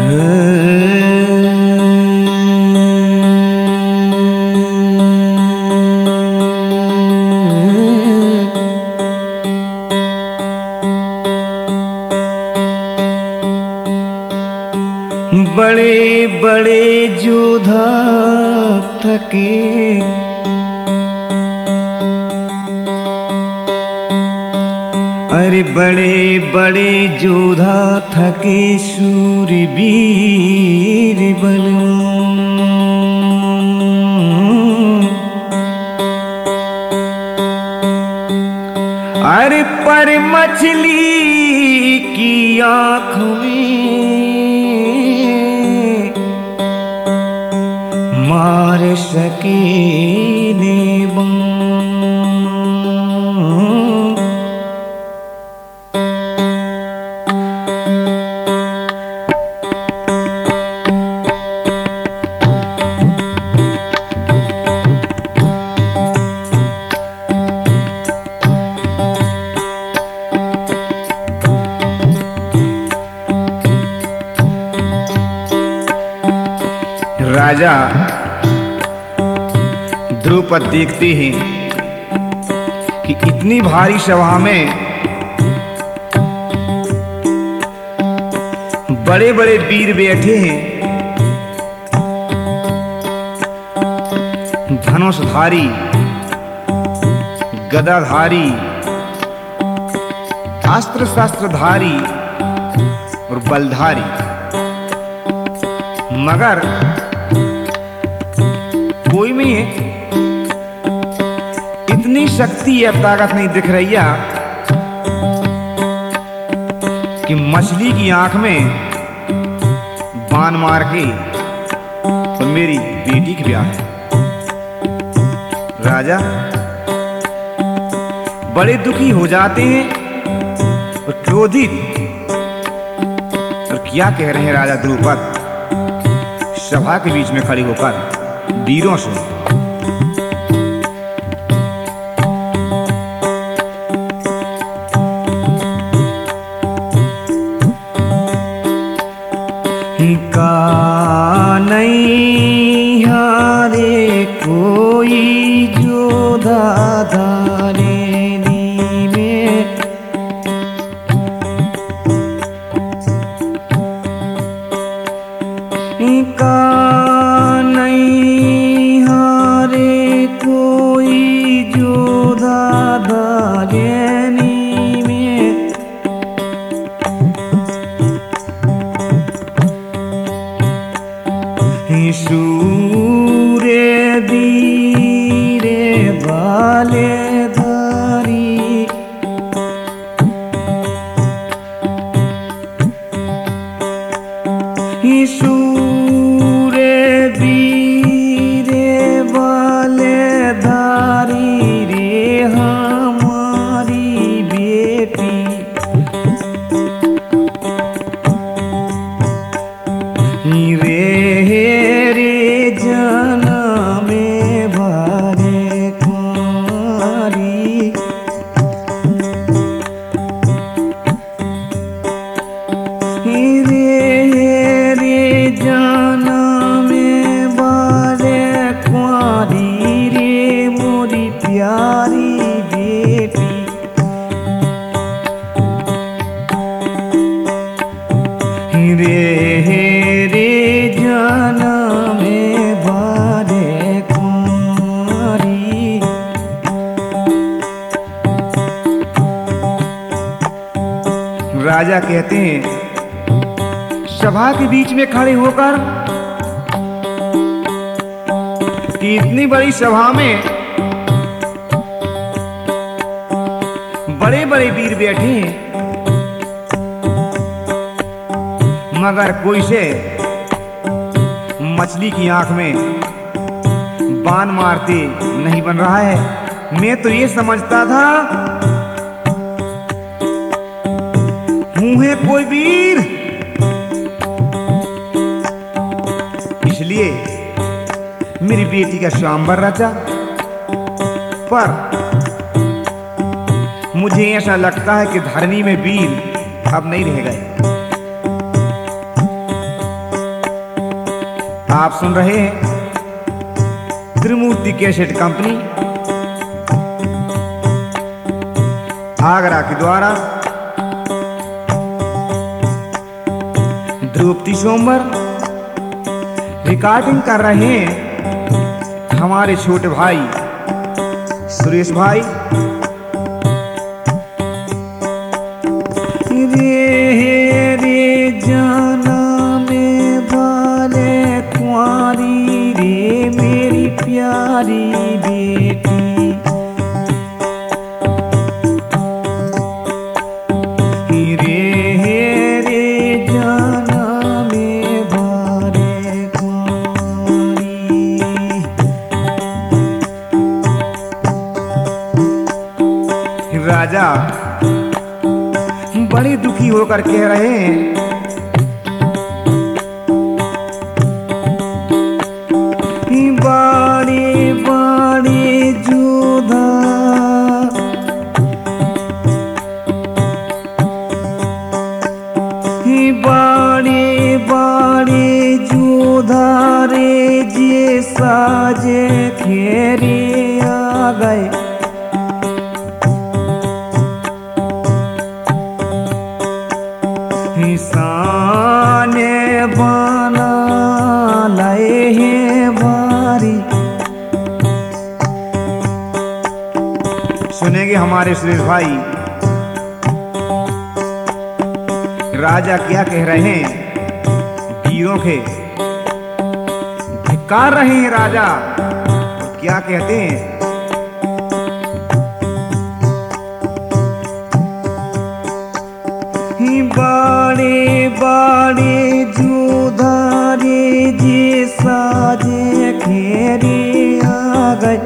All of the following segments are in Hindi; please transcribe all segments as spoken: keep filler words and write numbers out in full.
बड़े बड़े योद्धा थके, अरे बड़े बड़े योद्धा थके शूरवीर बलवान। अरे पर मछली की आँख में मार सके देवान। राजा द्रुपद देखते हैं कि इतनी भारी सभा में बड़े बड़े वीर बैठे हैं, धनुषधारी, गदाधारी, अस्त्र शस्त्रधारी और बलधारी, मगर कोई में इतनी शक्ति या ताकत नहीं दिख रही है कि मछली की आंख में बाण मार के तो मेरी बेटी की ब्याह है। राजा बड़े दुखी हो जाते हैं और क्रोधित, और क्या कह रहे हैं राजा द्रुपद सभा के बीच में खड़े होकर वीरों से। का नहीं हारे कोई योद्धा धारेनी में, का नहीं हारे कोई योद्धा धारेनी में। सूरे दीरे वाले धारी, सूरे दीरे वाले धारी रे हमारी बेटी। रे राजा कहते हैं सभा के बीच में खड़े होकर कि इतनी बड़ी सभा में बड़े बड़े वीर बैठे हैं, मगर कोई से मछली की आंख में बाण मारते नहीं बन रहा है। मैं तो ये समझता था मुझे कोई वीर, इसलिए मेरी बेटी का स्वयंवर रचा, पर मुझे ऐसा लगता है कि धरनी में वीर अब नहीं रह गए। आप सुन रहे हैं त्रिमूर्ति कैसेट कंपनी आगरा के द्वारा द्रुपति सोमवार रिकॉर्डिंग कर रहे हैं हमारे छोटे भाई सुरेश भाई। रे रे जाना में वाले कुंवारी रे मेरी प्यारी बेटी, रे रे जाना में वाले कुंवारी। राजा बड़े दुखी होकर कह रहे हैं, बड़े बड़े जोधा बड़े बड़े जोधा रे जे साजे खेरे आ गए, साने बना लाए हैं भारी। सुनेंगे हमारे सुरेश भाई राजा क्या कह रहे हैं, वीरों के धिक्कार रहे हैं राजा, क्या कहते हैं। बड़े बड़े जोधा रे जे साजे खेरे आ गए,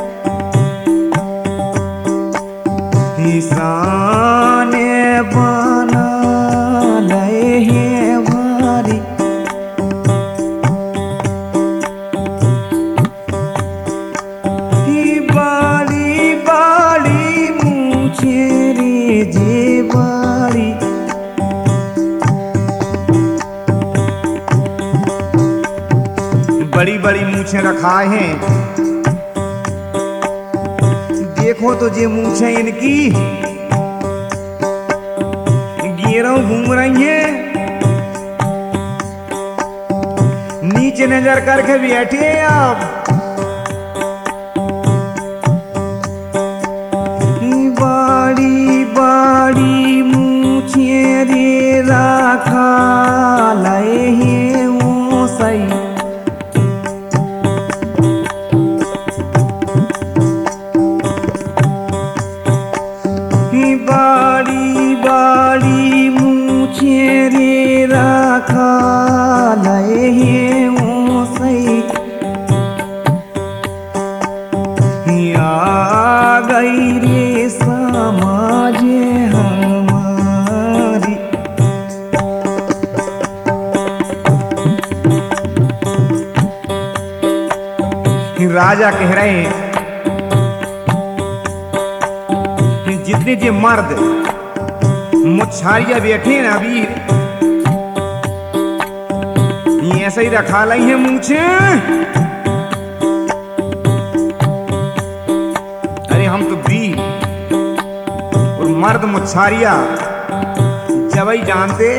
साने बना लाए हैं भारी। बड़ी बड़ी मूछे रे जे बारी, बड़ी बड़ी मूछें रखाए हैं, देखो तो ये मूछें इनकी गिरों घूम रही हैं, नीचे नजर करके बैठे हैं आप। बड़ी बड़ी मूछें रे रखा लाए हैं वो सही, बड़ी बड़ी मूछे रे रखा लाए हैं वो सही। आ गई रे समाज हमारी, राजा कह रहे हैं जितने जे मर्द मुच्छारिया बैठे ना वीर, ये ऐसा ही रखा लाई है मूछे। अरे हम तो वीर और मर्द मुच्छारिया जब ही जानते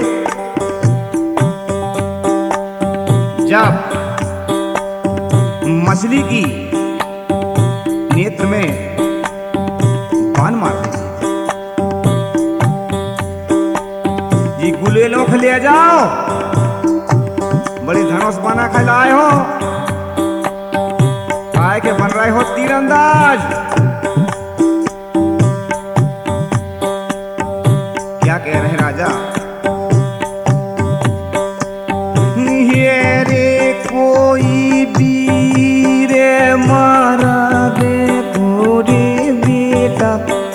जब मछली की नेत्र में बाण मारते, ये गुलेलों को ले जाओ, बड़ी धनुष बना के लाए हो, आए के बन रहे हो तीरंदाज। क्या कह रहे हैं राजा, ये रे कोई वीर मारा दे पूरे बेटा,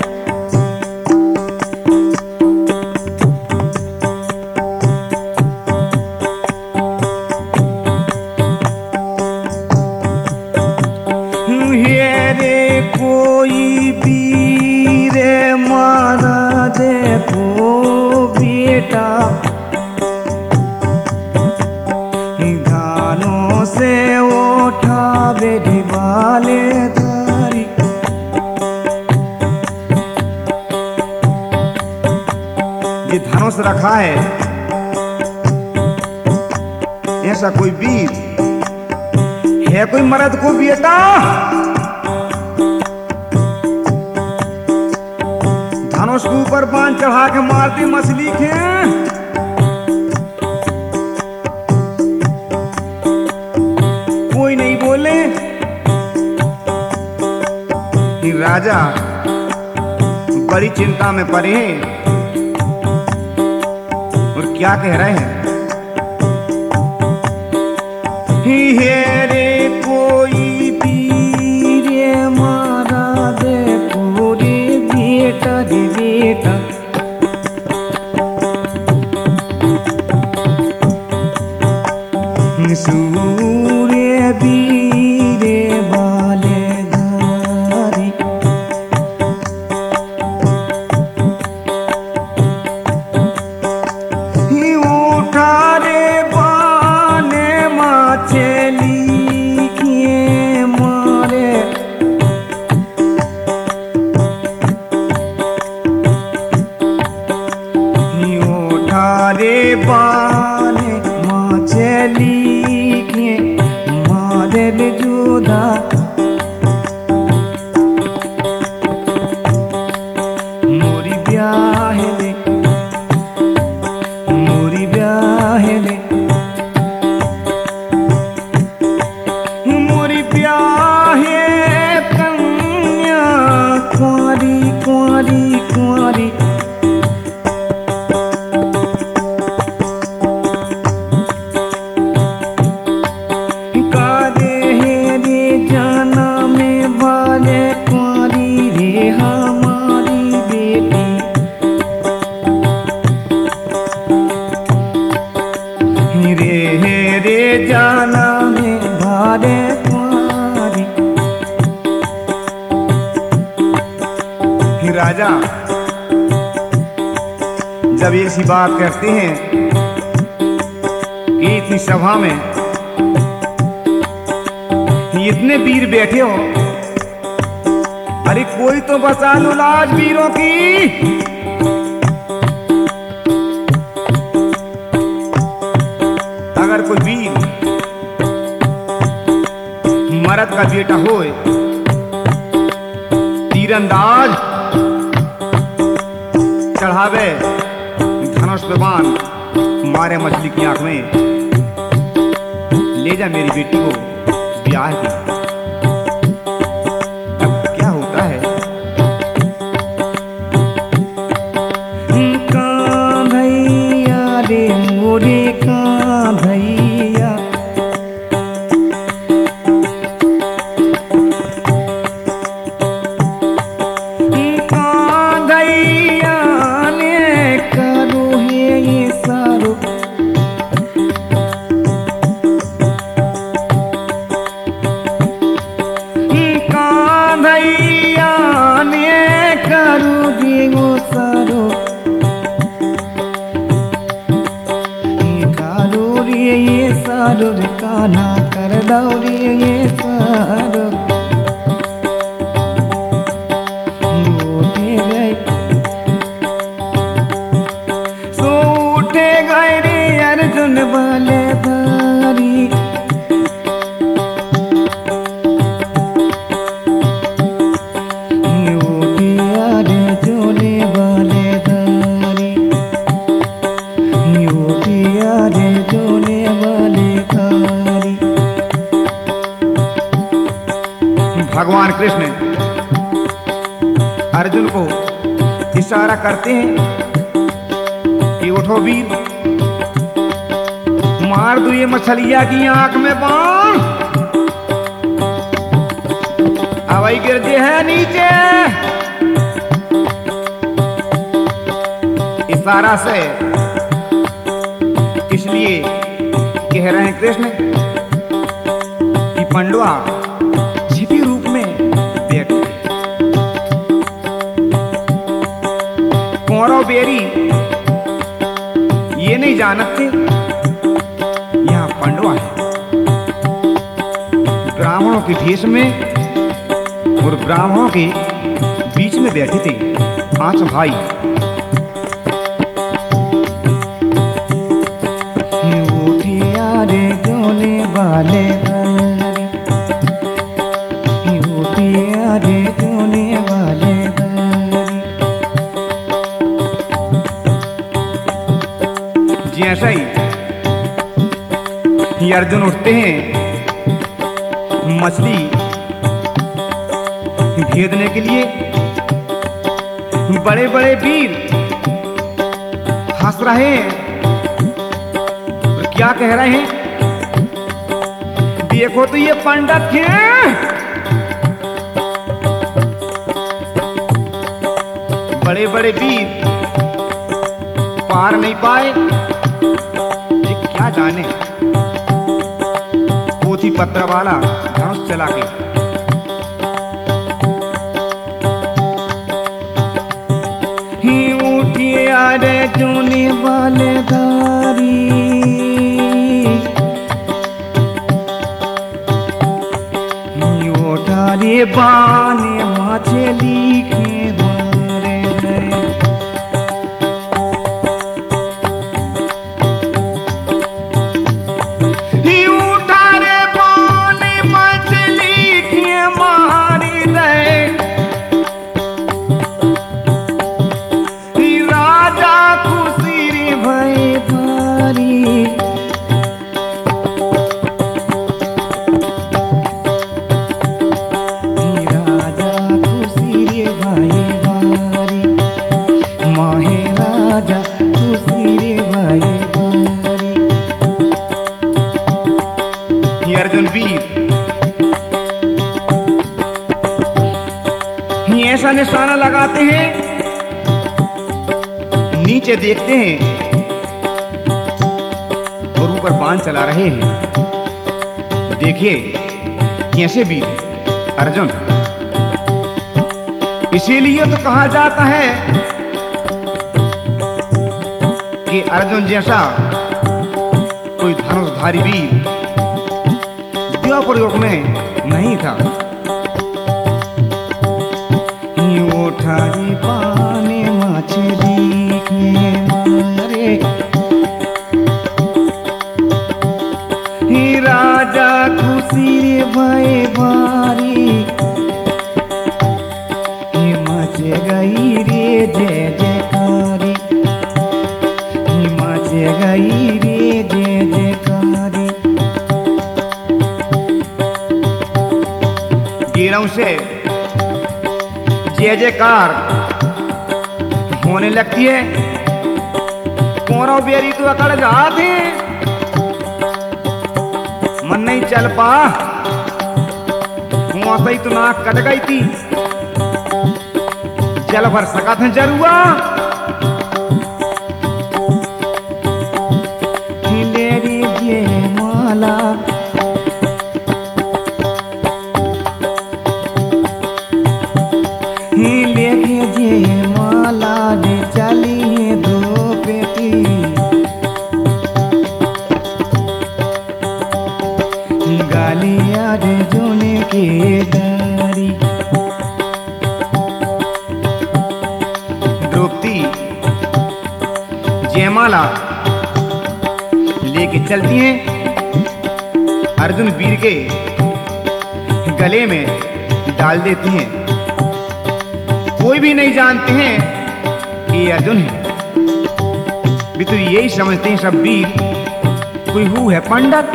कोई वीर मारा देखो बेटा, गानों ये धनुष रखा है, ऐसा कोई वीर है, कोई मर्द को बेटा धनुष के ऊपर बांध चढ़ा के मारती मछली के। कोई नहीं बोले। राजा बड़ी चिंता में पड़े हैं और क्या कह रहे हैं? हे रे कोई वीर मारा दे पूरे बेटा रे बेटा, सूर्य वीरे वाले धारी, उठा रे बाने मछली के मारे, उठा रे बाने मछली जुदा, मोरी ब्याह ले मोरी ब्याह ले मोरी ब्याह कन्या कुंवारी कुंवारी कुंवारी, जाना में भारे कुंवारी। राजा जब ऐसी बात कहते हैं कि इतनी सभा में इतने वीर बैठे हो, अरे कोई तो बचा लो लाज वीरों की। अगर कोई वीर मर्द का बेटा होए, तीरंदाज चढ़ावे धनुष पे बाण, मारे मछली की आंख में, ले जा मेरी बेटी को ब्याह की। अब क्या होता है? कान्हैया रे मोरे कान्हैया, कान्हैया ने करो है ये सारो, कान्हैया ने करो ये वो सारो, ये सारो रे कान्हा कर दौड़ी ये सारो, उठे गए सो उठे गए रे अर्जुन वाले धारी, उठे रे जोले वाले धारी, उठे रे जोले वाले धारी। भगवान कृष्ण अर्जुन को इशारा करते हैं कि उठो वीर, मार दो ये मछलिया की आंख में बाण, हवाई गिरती है नीचे। इशारा से इसलिए कह रहे हैं कृष्ण कि पंडवा छिपी रूप में बैठो, कौरव बेरी ये नहीं जानते यहाँ पंडवा है। ब्राह्मणों के भेष में और ब्राह्मणों के बीच में बैठे थे पांच भाई। जैसा ही ये अर्जुन उठते हैं मछली भेदने के लिए, बड़े बड़े वीर हंस रहे हैं और क्या कह रहे हैं, देखो तो ये पंडित हैं, बड़े बड़े वीर पार नहीं पाए, ये क्या जाने पोथी पत्र वाला धनुष चला के। ही उठिए आरे जूनी वाले धारी, ही उठारे बाने मछली के मारे गए। ही उठारे बाने मछली के मारे गए, ही राजा खुशी रे भय भारी, ही राजा खुशी रे भय भारी, माहे राजा खुशी रे भय भारी। ये अर्जुन वीर ये ऐसा निशाना लगाते हैं, नीचे देखते हैं और ऊपर बाण चला रहे हैं। देखिए कैसे वीर अर्जुन, इसीलिए तो कहा जाता है कि अर्जुन जैसा कोई धनुषधारी वीर द्वापर युग में नहीं था। उठारी पाने मछली के मारे, ही राजा खुशी रे भय भारी, ही मच गई रे जय जयकारी, ही मच गई रे जय जयकारी। गिरों से जय जयकार होने लगती है। कौरव बेरी तो अकड़ जाते, मन नहीं चल पा, वहां से ही तो नाक कट गई थी, चल भर सका था जरुआ। हिलेरी जय माला, लेके जे माला दे चली दो बेटी, गालिया दे जोने के दारी। द्रौपदी जयमाला लेके चलती हैं, अर्जुन वीर के गले में डाल देती हैं। कोई भी नहीं जानते हैं कि ये अर्जुन है, भी तो यही समझते हैं सब वीर कोई हु है पंडित।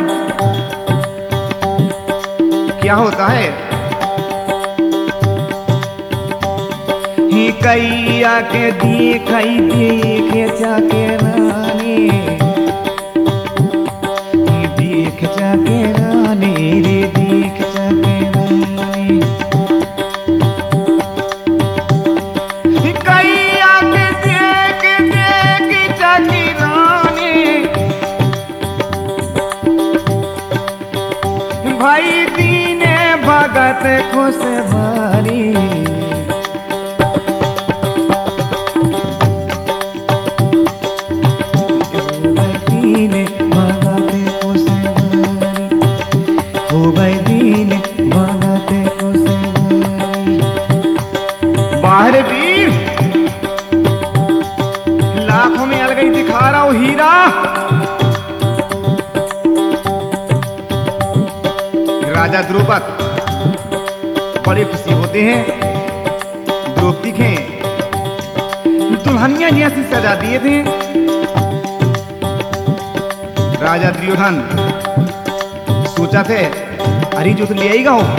क्या होता है, ही कई आके दिखाई देखे जाके रानी, देख जाके रानी रे देख जाके रानी, कई आके देख देख जाके रानी, भाई दीने भगत खुश भारी, दीने भगत खुश भारी, हो भाई दीने भगत खुश भारी। बाहर वीर लाखों में अलगई दिखा रहा हूं हीरा, राजा द्रुपद बड़े खुशी होते हैं। द्रौपदी के दुल्हनिया जैसी सजा दिए थे, राजा दुर्योधन सोचा थे अरे जो तो ले आएगा हो,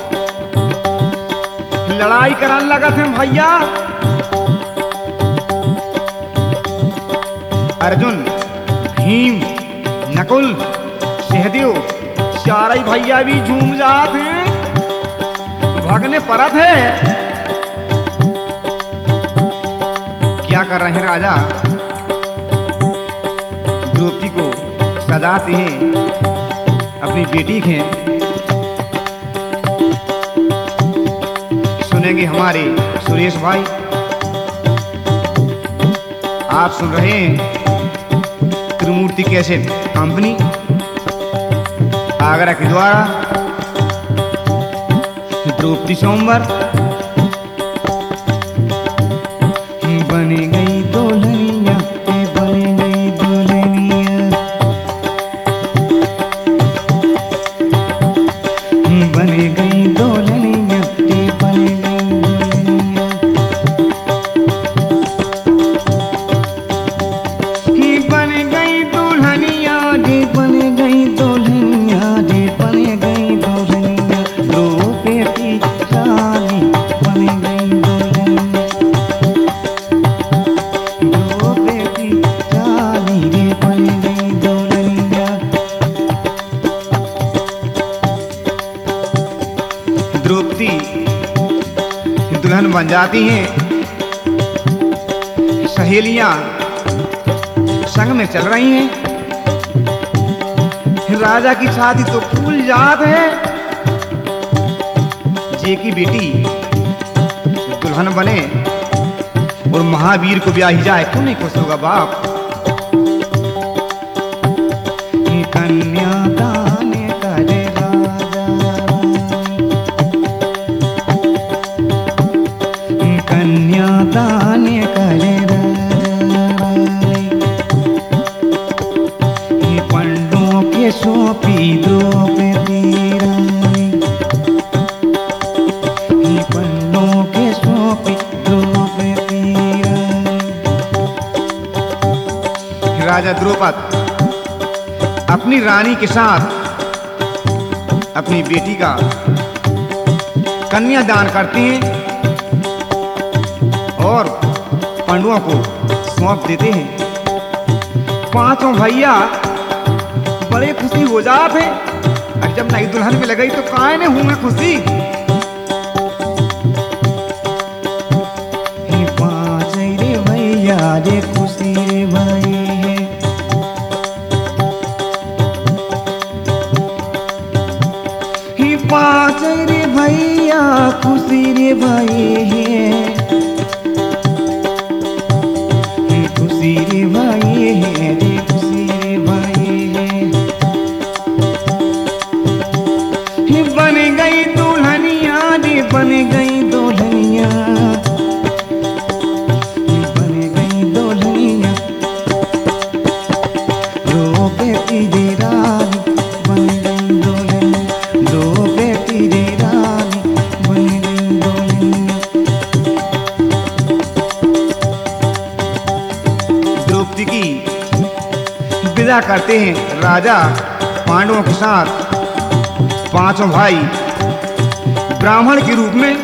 लड़ाई कराने लगा थे भैया। अर्जुन, भीम, नकुल, सहदेव चार ही भैया भी झूम जाते हैं, भागने परत है। क्या कर रहे हैं राजा? द्रौपदी को सजाते हैं अपनी बेटी के। सुनेंगे हमारे सुरेश भाई। आप सुन रहे हैं त्रिमूर्ति कैसेट कंपनी आगरा के द्वारा द्रौपदी स्वयंवर। बन गई दुल्हनिया, बन गई दुल्हनिया, बन गई दुल्हनिया, बन गई दुल्हनिया, बन गई दुल्हनिया, बन गई दुल्हनिया, बन गई दुल्हनिया, द्रौपदी रानी बन गई दुल्हनिया, द्रौपदी रानी रे बन गई दुल्हनिया। द्रौपदी दुल्हन बन जाती हैं। सहेलियां संग में चल रही हैं। राजा की शादी तो फूल जात है। जे की बेटी दुल्हन बने और महावीर को ब्याही जाए, क्यों नहीं खुश होगा बाप? कन्यादान करे राजा, कन्यादान करे पंडों के सौंपी द्रौपदी रानी, पंडों के सौंपी द्रौपदी रानी। राजा द्रौपद अपनी रानी के साथ अपनी बेटी का कन्यादान करती हैं और पांडवों को सौंप देते हैं। पांचों भैया बड़े खुशी हो जाते हैं। और जब नई दुल्हन में लगाई तो काहे ने हुए खुशी। पांच रे भैया रे खुशी रे भाई है, पांच रे भैया खुशी रे भाई है, खुशी रे भाई है रे खुशी रे भाई है। बन गई दुल्हनिया रे बन गई दुल्हनिया, बन गई दुल्हनिया, द्रौपदी रे रानी बन गई दुल्हनिया, द्रौपदी रे रानी बन गई दुल्हनिया। द्रौपदी की विदा करते हैं राजा पांडवों के साथ। पांचों भाई ब्राह्मण के रूप में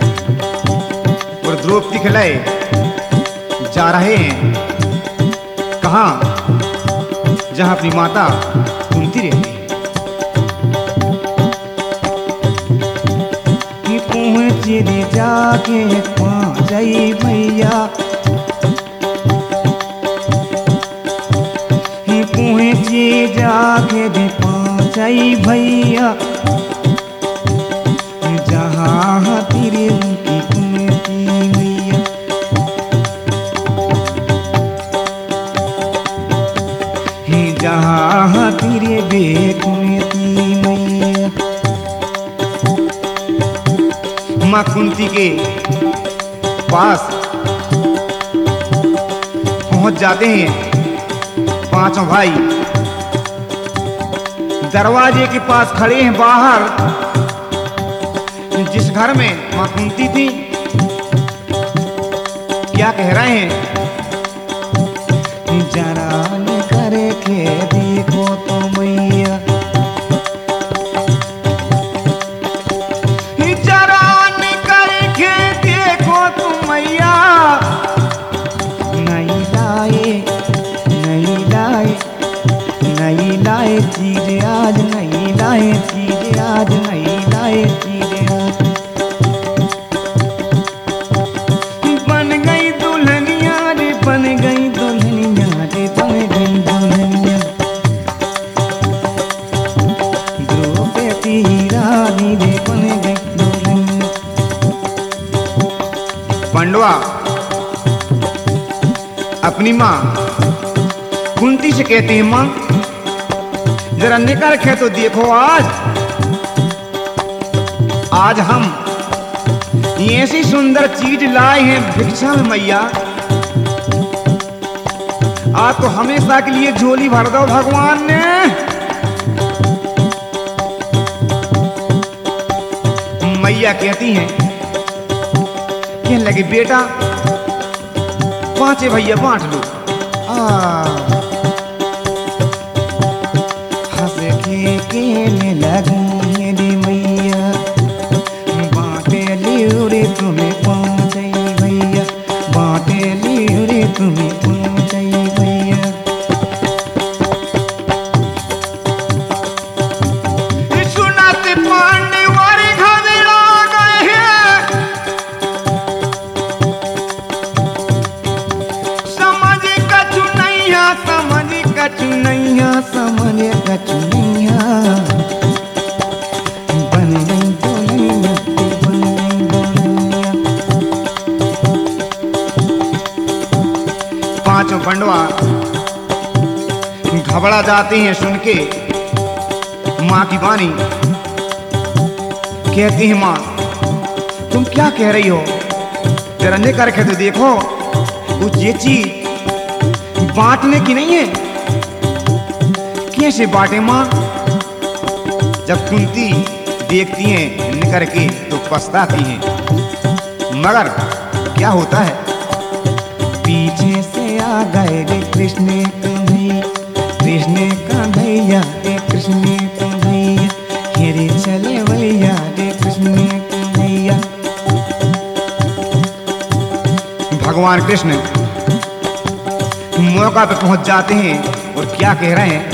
और द्रौपदी के लिए जा रहे हैं। कहाँ? जहां अपनी माता कुंती रहती है। पहुंचे रे जाके पांचई भैया, पहुंचे जाके रे पांचई भैया, जहाँ तेरे उनकी कुंती मैया, जहाँ तेरे बेकुंती मैया। माँ कुंती के पास पहुंच जाते हैं पांचों भाई। दरवाजे के पास खड़े हैं बाहर। जिस घर में माँ कुंती थी, क्या कह रहे हैं? जरा न करे के देखो अपनी माँ कुंती से कहते हैं, माँ जरा निकल के तो देखो, आज आज हम ऐसी सुंदर चीज लाए हैं भिक्षा में मैया, आज तो हमेशा के लिए झोली भर दो भगवान ने। मैया कहती हैं, कहने लगे बेटा पांचे भैया बांट लो। हंस के कहने लगूं मेरी मैया, बांटे लियो रे तुम्हें पांचे भैया, बांटे लियो रे तुम्हें पांचे भैया। सुनाते पांडे वारे घबरा गए हैं, समझ कछु नैया, समझ कछु नैया, समझ कछु नैया। बन गई दुल्हनिया, बन गई दुल्हनिया। पांचों पंडवा घबरा जाते हैं सुन के माँ की वाणी। कहती है, माँ तुम क्या कह रही हो, जरा निकल के तो देखो, वो ये चीज बांटने की नहीं है। कैसे बांटे माँ? जब कुंती देखती हैं निकल के तो पछताती हैं, मगर क्या होता है? पीछे से आ गए रे कृष्ण कन्हैया, कृष्ण कन्हैया रे कृष्ण कन्हैया, हेरे चले भैया रे कृष्ण कन्हैया। भगवान कृष्ण मौका पे पहुंच जाते हैं और क्या कह रहे हैं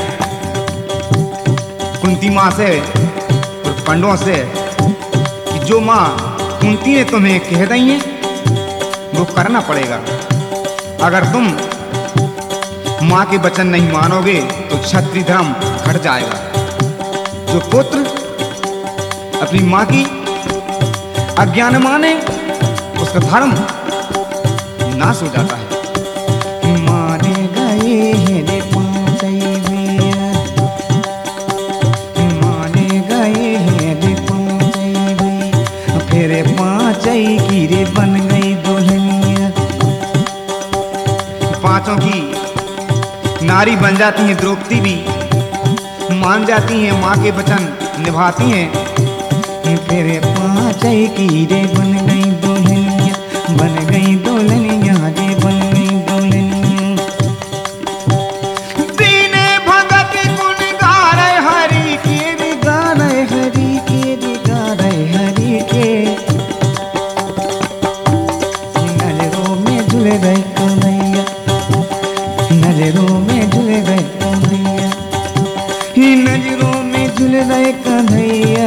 कुंती माँ से और पंडों से कि जो माँ कुंती ने तुम्हें कह दी है वो करना पड़ेगा। अगर तुम माँ के वचन नहीं मानोगे तो क्षत्रिय धर्म घट जाएगा। जो पुत्र अपनी माँ की आज्ञा न माने उसका धर्म नाश हो जाता है। माने गए हैं रे पांचे भैया, माने गए हैं रे पांचे भैया, फिर पांचे की रे बन गई दुल्हनिया। पांचों की नारी बन जाती हैं, द्रौपदी भी मान जाती हैं, माँ के वचन निभाती हैं। फिर पांचे की रे बन गई दुल्हनिया, बन गई दुल्हनिया रे बन गई दुल्हनिया। दीने भगत गुण गा रहे हरि के, रे गा रहे हरि के, रे गा रहे हरि के। नजरों में झूल गए कन्हैया, नजरों में झूल गए कन्हैया, नजरों में झूल गए कन्हैया,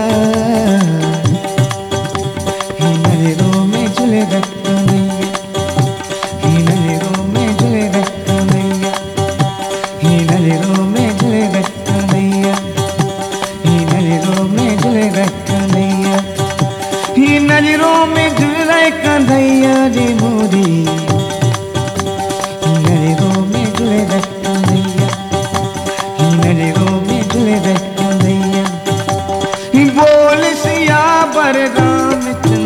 नजरों में झूल गए कन्हैया, नजरों में झूल गए कन्हैया, नजरों में झूल गए कन्हैया, नजरों में झूल गए कन्हैया, नजरों में झूल गए कन्हैया रे मोरी, नजरों में झूल गए कन्हैया, नजरों में झूल गए कन्हैया। बोल सियावर रामचंद्र